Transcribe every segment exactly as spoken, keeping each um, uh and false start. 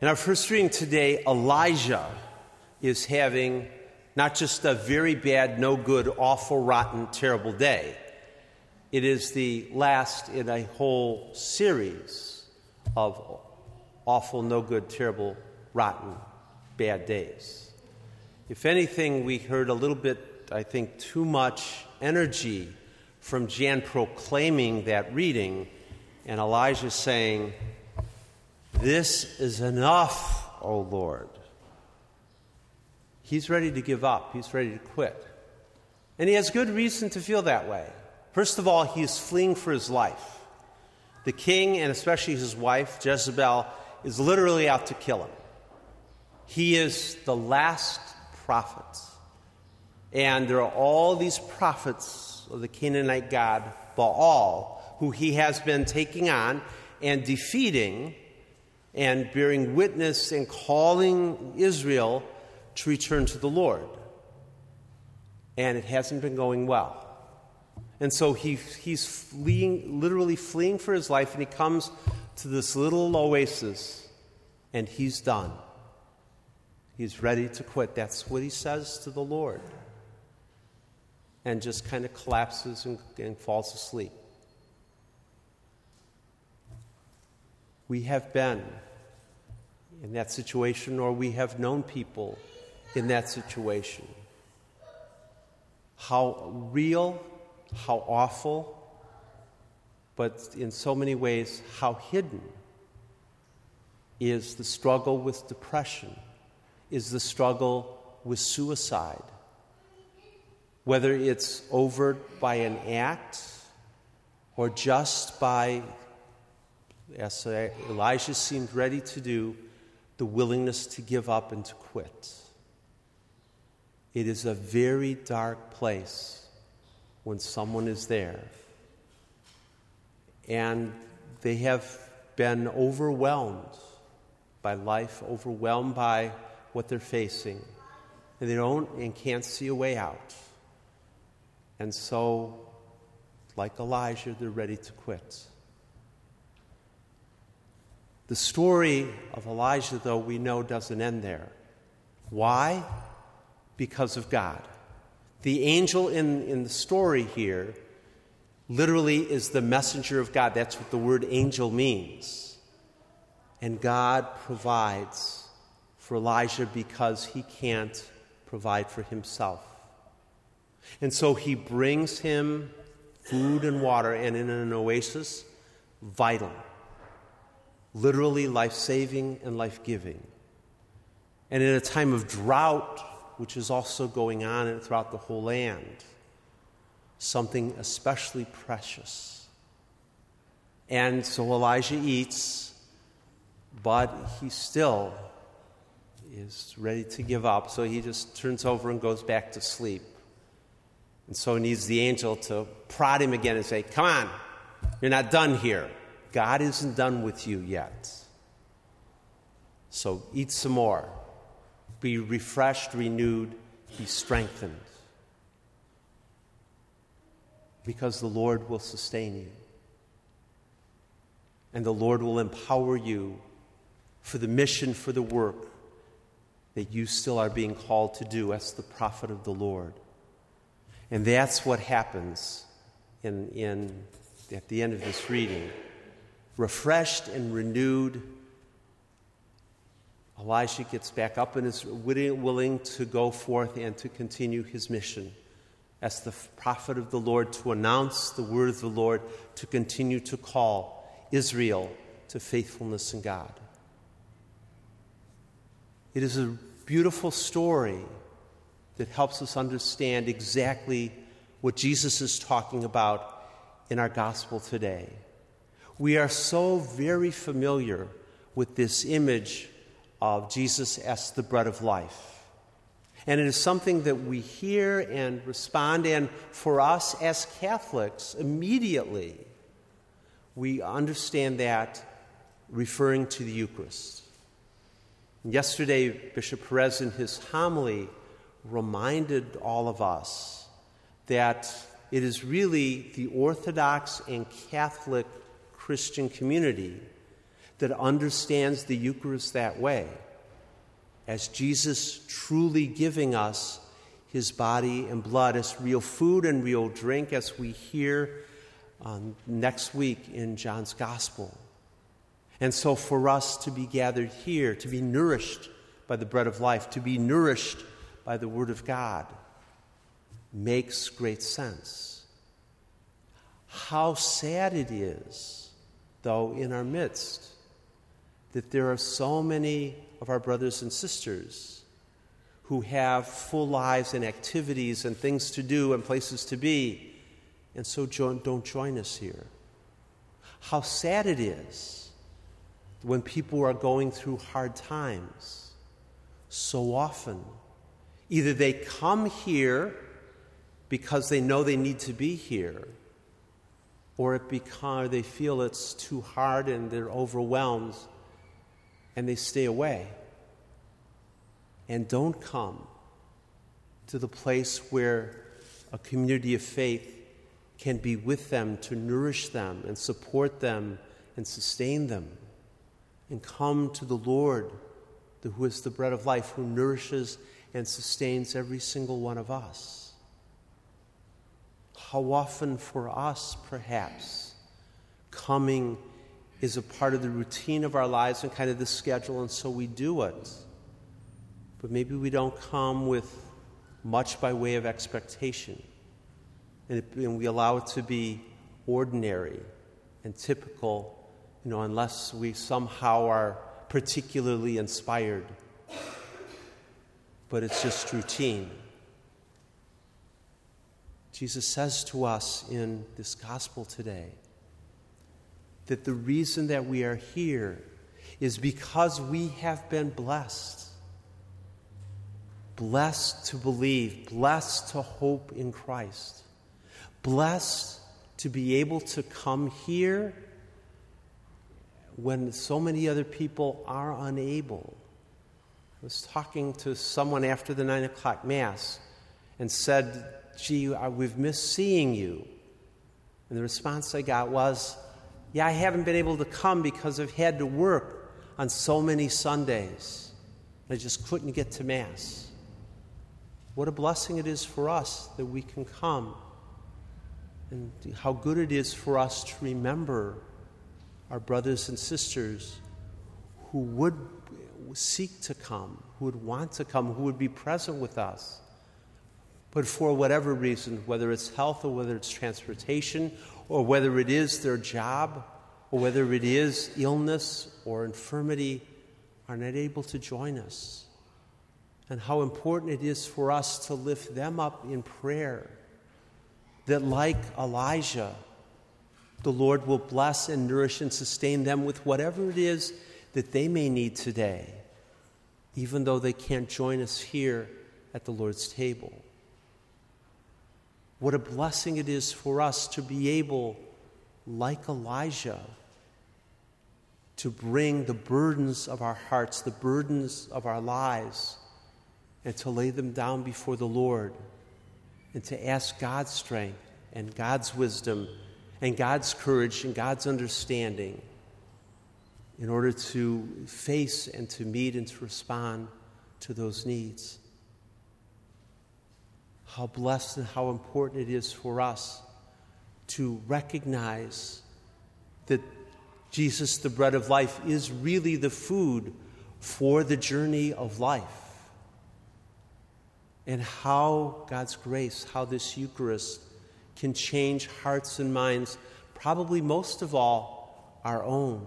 In our first reading today, Elijah is having not just a very bad, no good, awful, rotten, terrible day. It is the last in a whole series of awful, no good, terrible, rotten, bad days. If anything, we heard a little bit, I think, too much energy from Jan proclaiming that reading, and Elijah saying, "This is enough, O Lord." He's ready to give up. He's ready to quit. And he has good reason to feel that way. First of all, he is fleeing for his life. The king, and especially his wife, Jezebel, is literally out to kill him. He is the last prophet. And there are all these prophets of the Canaanite god Baal, who he has been taking on and defeating and bearing witness and calling Israel to return to the Lord. And it hasn't been going well. And so he, he's fleeing, literally fleeing for his life, and he comes to this little oasis, and he's done. He's ready to quit. That's what he says to the Lord. And just kind of collapses and, and falls asleep. We have been in that situation, or we have known people in that situation. How real, how awful, but in so many ways, how hidden is the struggle with depression, is the struggle with suicide. Whether it's overt by an act or just by, as Elijah seemed ready to do, the willingness to give up and to quit. It is a very dark place when someone is there and they have been overwhelmed by life, overwhelmed by what they're facing, and they don't and can't see a way out. And so, like Elijah, they're ready to quit. The story of Elijah, though, we know doesn't end there. Why? Because of God. The angel in, in the story here literally is the messenger of God. That's what the word angel means. And God provides for Elijah because he can't provide for himself. And so he brings him food and water, and in an oasis, vital. Literally life-saving and life-giving. And in a time of drought, which is also going on throughout the whole land, something especially precious. And so Elijah eats, but he still is ready to give up, so he just turns over and goes back to sleep. And so he needs the angel to prod him again and say, "Come on, you're not done here. God isn't done with you yet. So eat some more. Be refreshed, renewed, be strengthened. Because the Lord will sustain you. And the Lord will empower you for the mission, for the work that you still are being called to do as the prophet of the Lord." And that's what happens in, in at the end of this reading. Refreshed and renewed, Elijah gets back up and is willing to go forth and to continue his mission as the prophet of the Lord, to announce the word of the Lord, to continue to call Israel to faithfulness in God. It is a beautiful story that helps us understand exactly what Jesus is talking about in our gospel today. We are so very familiar with this image of Jesus as the bread of life. And it is something that we hear and respond, and for us as Catholics, immediately we understand that referring to the Eucharist. Yesterday, Bishop Perez in his homily reminded all of us that it is really the Orthodox and Catholic Christian community that understands the Eucharist that way, as Jesus truly giving us his body and blood as real food and real drink, as we hear um, next week in John's Gospel. And so for us to be gathered here, to be nourished by the bread of life, to be nourished by the Word of God, makes great sense. How sad it is, though, in our midst, that there are so many of our brothers and sisters who have full lives and activities and things to do and places to be, and so don't join us here. How sad it is when people are going through hard times. So often, either they come here because they know they need to be here, or it because they feel it's too hard and they're overwhelmed and they stay away and don't come to the place where a community of faith can be with them to nourish them and support them and sustain them, and come to the Lord, who is the bread of life, who nourishes and sustains every single one of us. How often for us, perhaps, coming is a part of the routine of our lives and kind of the schedule, and so we do it. But maybe we don't come with much by way of expectation, and, it, and we allow it to be ordinary and typical, you know, unless we somehow are particularly inspired. But it's just routine. Jesus says to us in this gospel today that the reason that we are here is because we have been blessed. Blessed to believe, blessed to hope in Christ, blessed to be able to come here when so many other people are unable. I was talking to someone after the nine o'clock Mass and said, gee, we've missed seeing you. And the response I got was, yeah, I haven't been able to come because I've had to work on so many Sundays. I just couldn't get to Mass. What a blessing it is for us that we can come. And how good it is for us to remember our brothers and sisters who would seek to come, who would want to come, who would be present with us. But for whatever reason, whether it's health or whether it's transportation, or whether it is their job, or whether it is illness or infirmity, are not able to join us. And how important it is for us to lift them up in prayer, that like Elijah, the Lord will bless and nourish and sustain them with whatever it is that they may need today, even though they can't join us here at the Lord's table. What a blessing it is for us to be able, like Elijah, to bring the burdens of our hearts, the burdens of our lives, and to lay them down before the Lord, and to ask God's strength and God's wisdom and God's courage and God's understanding in order to face and to meet and to respond to those needs. How blessed and how important it is for us to recognize that Jesus, the bread of life, is really the food for the journey of life. And how God's grace, how this Eucharist can change hearts and minds, probably most of all, our own.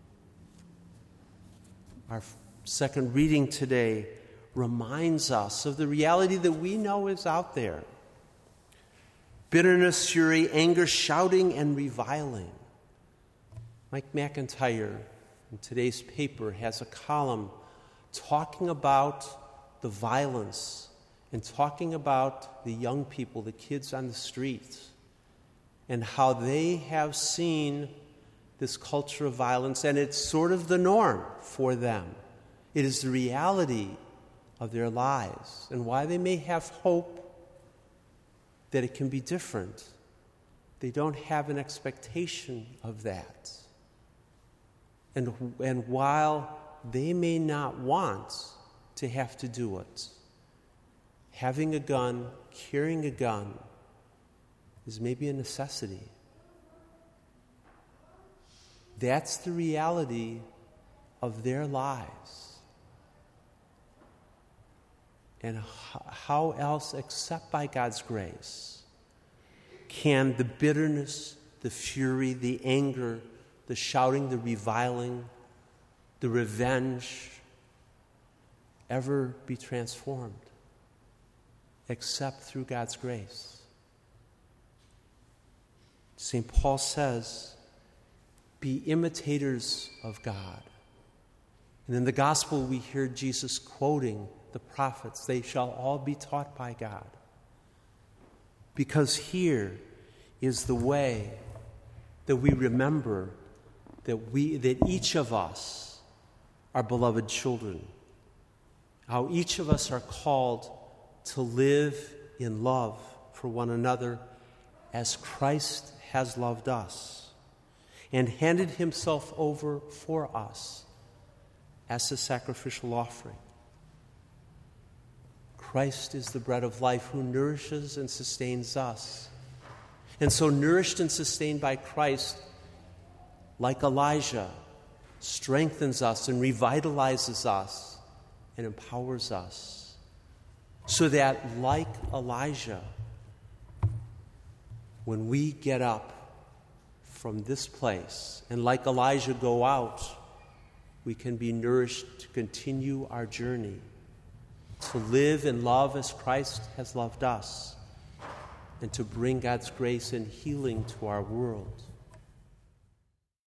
Our second reading today reminds us of the reality that we know is out there. Bitterness, fury, anger, shouting, and reviling. Mike McIntyre in today's paper has a column talking about the violence and talking about the young people, the kids on the streets, and how they have seen this culture of violence, and it's sort of the norm for them. It is the reality of their lives, and why they may have hope that it can be different. They don't have an expectation of that. And, and while they may not want to have to do it, having a gun, carrying a gun, is maybe a necessity. That's the reality of their lives. And how else, except by God's grace, can the bitterness, the fury, the anger, the shouting, the reviling, the revenge ever be transformed? Except through God's grace. Saint Paul says, be imitators of God. And in the gospel we hear Jesus quoting the prophets, they shall all be taught by God. Because here is the way that we remember that we that each of us are beloved children. How each of us are called to live in love for one another as Christ has loved us and handed himself over for us as a sacrificial offering. Christ is the bread of life who nourishes and sustains us. And so nourished and sustained by Christ, like Elijah, strengthens us and revitalizes us and empowers us. So that, like Elijah, when we get up from this place and like Elijah go out, we can be nourished to continue our journey, to live and love as Christ has loved us, and to bring God's grace and healing to our world.